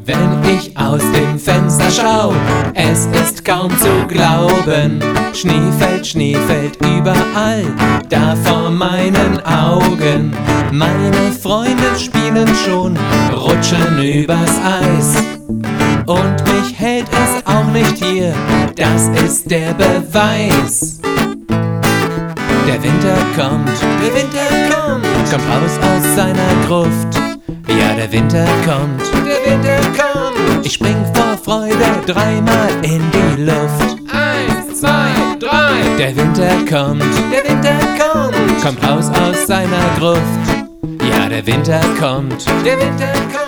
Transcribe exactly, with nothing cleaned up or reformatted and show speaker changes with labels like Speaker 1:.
Speaker 1: Wenn ich aus dem Fenster schau, es ist kaum zu glauben. Schnee fällt, Schnee fällt überall, da vor meinen Augen. Meine Freunde spielen schon, rutschen übers Eis. Und mich hält es auch nicht hier, das ist der Beweis. Der Winter kommt, der Winter kommt, kommt raus aus seiner Gruft. Ja, der Winter kommt, der Winter kommt. Ich spring vor Freude dreimal in die Luft. Eins, zwei, drei. Der Winter kommt, der Winter kommt, kommt raus aus seiner Gruft. Ja, der Winter kommt, der Winter kommt.